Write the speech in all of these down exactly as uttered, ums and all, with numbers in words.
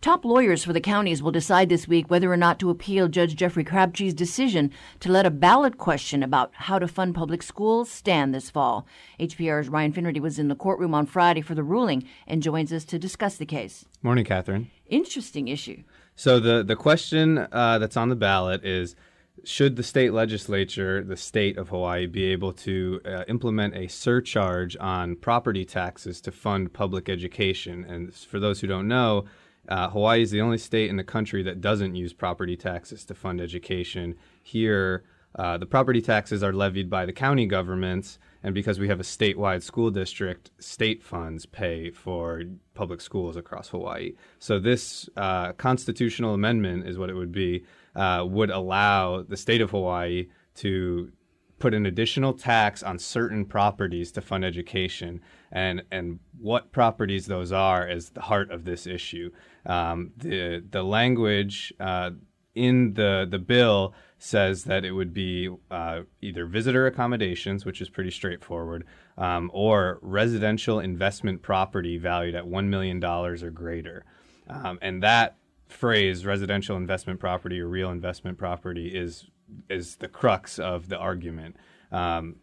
Top lawyers for the counties will decide this week whether or not to appeal Judge Jeffrey Crabtree's decision to let a ballot question about how to fund public schools stand this fall. H P R's Ryan Finnerty was in the courtroom on Friday for the ruling and joins us to discuss the case. Morning, Catherine. Interesting issue. So the, the question uh, that's on the ballot is, should the state legislature, the state of Hawaii, be able to uh, implement a surcharge on property taxes to fund public education? And for those who don't know, uh, Hawaii is the only state in the country that doesn't use property taxes to fund education. Here, uh, the property taxes are levied by the county governments, and because we have a statewide school district, state funds pay for public schools across Hawaii. So this uh, constitutional amendment is what it would be. Uh, would allow the state of Hawaii to put an additional tax on certain properties to fund education. And and what properties those are is the heart of this issue. Um, the the language uh, in the, the bill says that it would be uh, either visitor accommodations, which is pretty straightforward, um, or residential investment property valued at one million dollars or greater. Um, and that phrase, residential investment property or real investment property, is is the crux of the argument. Um,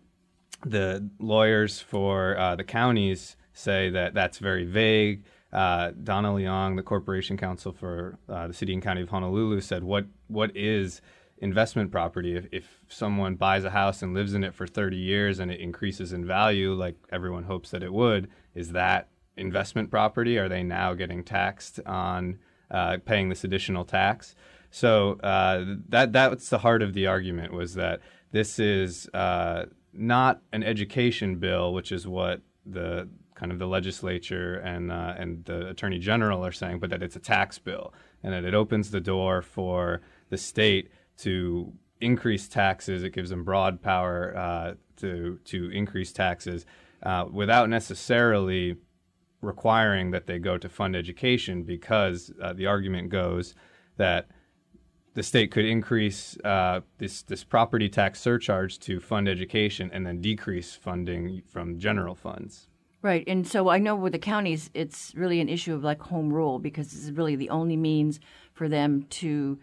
the lawyers for uh, the counties say that that's very vague. Uh, Donna Leong, the Corporation Counsel for uh, the City and County of Honolulu, said, what what is investment property? If, if someone buys a house and lives in it for thirty years and it increases in value, like everyone hopes that it would, is that investment property? Are they now getting taxed on Uh, paying this additional tax? So uh, that that's the heart of the argument, was that this is uh, not an education bill, which is what the kind of the legislature and uh, and the attorney general are saying, but that it's a tax bill, and that it opens the door for the state to increase taxes. It gives them broad power uh, to to increase taxes uh, without necessarily requiring that they go to fund education, because uh, the argument goes that the state could increase uh, this this property tax surcharge to fund education and then decrease funding from general funds. Right. And so I know with the counties, it's really an issue of like home rule, because this is really the only means for them to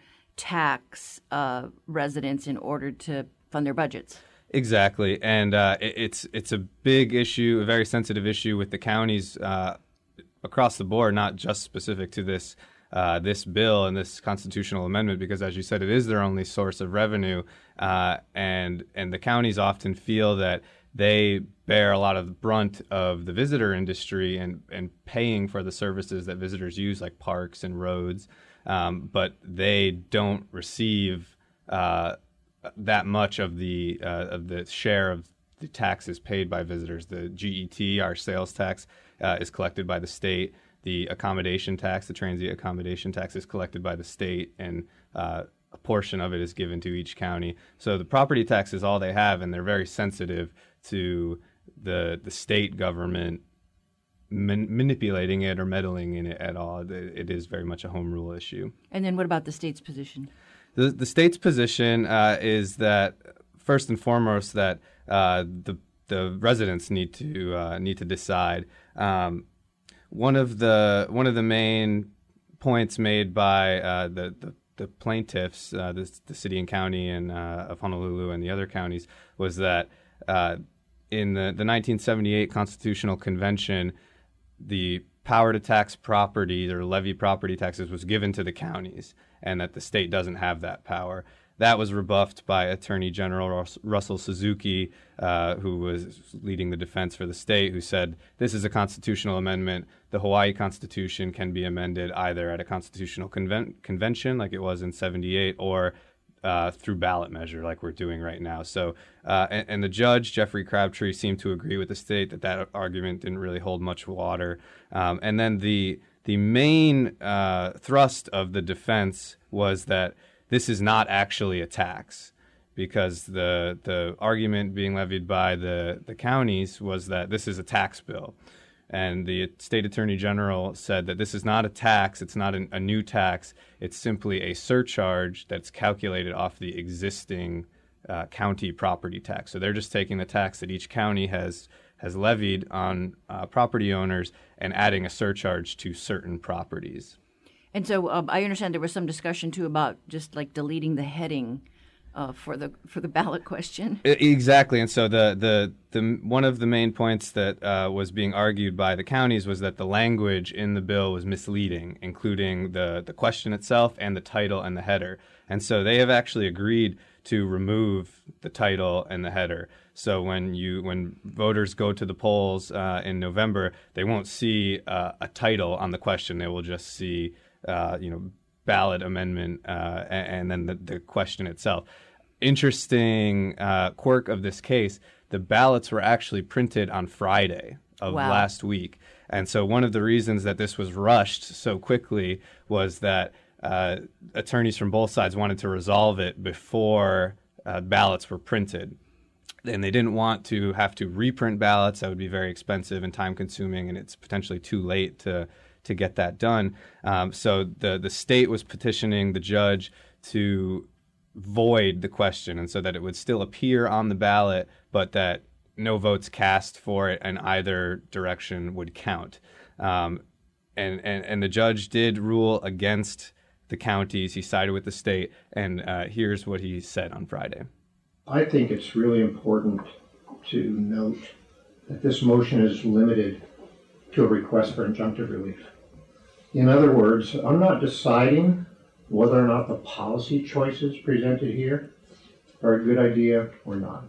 tax uh, residents in order to fund their budgets. Exactly, and uh, it, it's it's a big issue, a very sensitive issue with the counties uh, across the board, not just specific to this uh, this bill and this constitutional amendment, because, as you said, it is their only source of revenue, uh, and and the counties often feel that they bear a lot of the brunt of the visitor industry and and paying for the services that visitors use, like parks and roads, um, but they don't receive Uh, that much of the uh, of the share of the taxes paid by visitors. The G E T, our sales tax, uh, is collected by the state. The accommodation tax, the transient accommodation tax, is collected by the state, and uh, a portion of it is given to each county. So the property tax is all they have, and they're very sensitive to the the state government man- manipulating it or meddling in it at all. It is very much a home rule issue. And then what about the state's position? The, the state's position uh, is that, first and foremost, that uh, the the residents need to uh, need to decide. Um, one of the one of the main points made by uh, the, the the plaintiffs, uh, the, the city and county and uh, of Honolulu and the other counties, was that uh, in the, the nineteen seventy-eight Constitutional Convention, the power to tax property or levy property taxes was given to the counties, and that the state doesn't have that power. That was rebuffed by Attorney General Russell Suzuki, uh, who was leading the defense for the state, who said, this is a constitutional amendment. The Hawaii Constitution can be amended either at a constitutional conven- convention, like it was in seventy-eight, or uh, through ballot measure, like we're doing right now. So, uh, and, and the judge, Jeffrey Crabtree, seemed to agree with the state that that argument didn't really hold much water. Um, and then the the main uh, thrust of the defense was that this is not actually a tax, because the the argument being levied by the, the counties was that this is a tax bill. And the state attorney general said that this is not a tax, it's not an, a new tax, it's simply a surcharge that's calculated off the existing uh, county property tax. So they're just taking the tax that each county has has levied on uh, property owners and adding a surcharge to certain properties. And so um, I understand there was some discussion too about just like deleting the heading uh, for the for the ballot question. Exactly, and so the the, the one of the main points that uh, was being argued by the counties was that the language in the bill was misleading, including the the question itself and the title and the header. And so they have actually agreed to remove the title and the header. So when you when voters go to the polls uh, in November, they won't see uh, a title on the question. They will just see uh, you know ballot amendment uh, and, and then the, the question itself. Interesting uh, quirk of this case: the ballots were actually printed on Friday of wow. last week, and so one of the reasons that this was rushed so quickly was that uh, attorneys from both sides wanted to resolve it before uh, ballots were printed. And they didn't want to have to reprint ballots. That would be very expensive and time-consuming, and it's potentially too late to to get that done. Um, so the the state was petitioning the judge to void the question, and so that it would still appear on the ballot, but that no votes cast for it in either direction would count. Um, and, and and the judge did rule against the counties. He sided with the state, and uh, here's what he said on Friday. I think it's really important to note that this motion is limited to a request for injunctive relief. In other words, I'm not deciding whether or not the policy choices presented here are a good idea or not.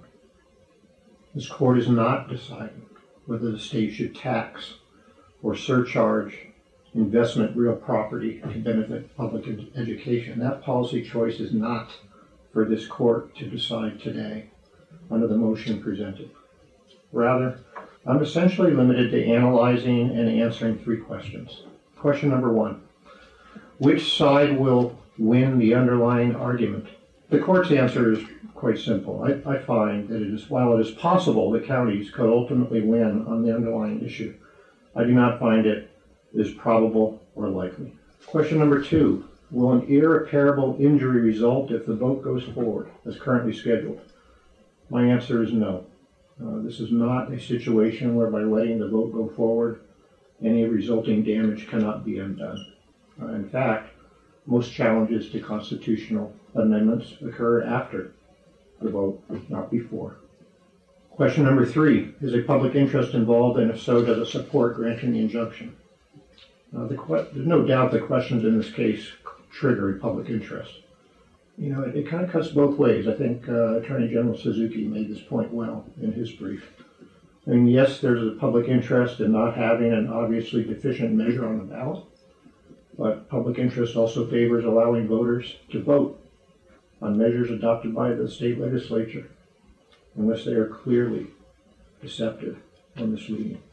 This court is not deciding whether the state should tax or surcharge investment real property to benefit public ed- education. That policy choice is not for this court to decide today under the motion presented. Rather, I'm essentially limited to analyzing and answering three questions. Question number one, which side will win the underlying argument? The court's answer is quite simple. I, I find that it is, while it is possible the counties could ultimately win on the underlying issue, I do not find it is probable or likely. Question number two, will an irreparable injury result if the vote goes forward as currently scheduled? My answer is no. Uh, this is not a situation where by letting the vote go forward, any resulting damage cannot be undone. Uh, in fact, most challenges to constitutional amendments occur after the vote, not before. Question number three, is a public interest involved, and if so, does it support granting the injunction? Uh, the que- there's no doubt the questions in this case trigger a public interest. You know, it, it kind of cuts both ways. I think uh, Attorney General Suzuki made this point well in his brief. I mean, yes, there's a public interest in not having an obviously deficient measure on the ballot, but public interest also favors allowing voters to vote on measures adopted by the state legislature unless they are clearly deceptive or misleading.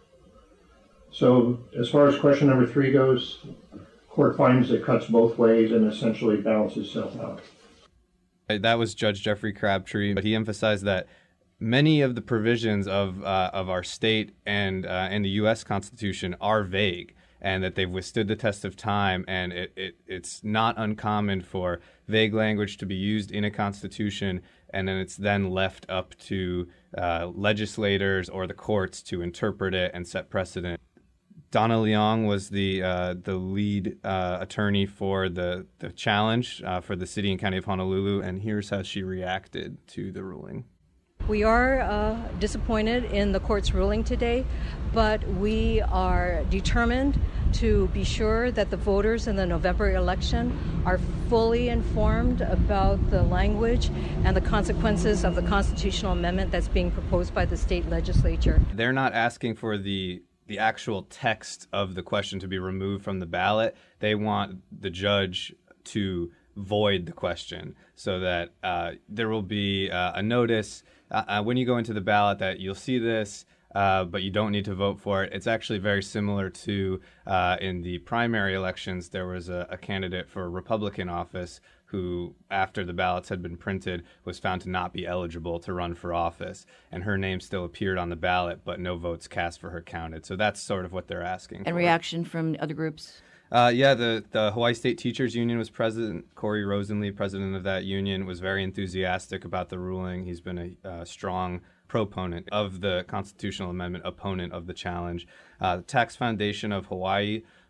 So as far as question number three goes, court finds it cuts both ways and essentially balances itself out. That was Judge Jeffrey Crabtree, but he emphasized that many of the provisions of uh, of our state and uh, and the U S Constitution are vague, and that they've withstood the test of time, and it, it it's not uncommon for vague language to be used in a constitution, and then it's then left up to uh, legislators or the courts to interpret it and set precedent. Donna Leong was the uh, the lead uh, attorney for the, the challenge uh, for the city and county of Honolulu, and here's how she reacted to the ruling. We are uh, disappointed in the court's ruling today, but we are determined to be sure that the voters in the November election are fully informed about the language and the consequences of the constitutional amendment that's being proposed by the state legislature. They're not asking for the the actual text of the question to be removed from the ballot. They want the judge to void the question so that uh, there will be uh, a notice uh, uh, when you go into the ballot that you'll see this, uh, but you don't need to vote for it. It's actually very similar to uh, in the primary elections, there was a, a candidate for a Republican office who, after the ballots had been printed, was found to not be eligible to run for office. And her name still appeared on the ballot, but no votes cast for her counted. So that's sort of what they're asking And for. reaction from other groups? Uh, yeah, the, the Hawaii State Teachers Union was president. Corey Rosenlee, president of that union, was very enthusiastic about the ruling. He's been a uh, strong proponent of the constitutional amendment, opponent of the challenge. Uh, the Tax Foundation of Hawaii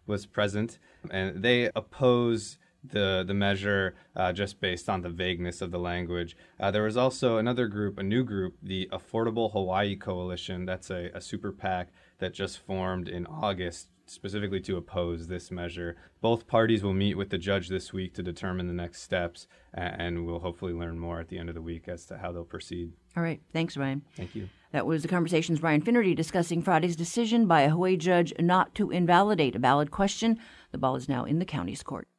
was present, and they oppose the the measure uh, just based on the vagueness of the language. Uh, there was also another group, a new group, the Affordable Hawaii Coalition. That's a, a super PAC that just formed in August specifically to oppose this measure. Both parties will meet with the judge this week to determine the next steps, and we'll hopefully learn more at the end of the week as to how they'll proceed. All right. Thanks, Ryan. Thank you. That was the Conversation's Ryan Finnerty discussing Friday's decision by a Hawaii judge not to invalidate a ballot question. The ball is now in the county's court.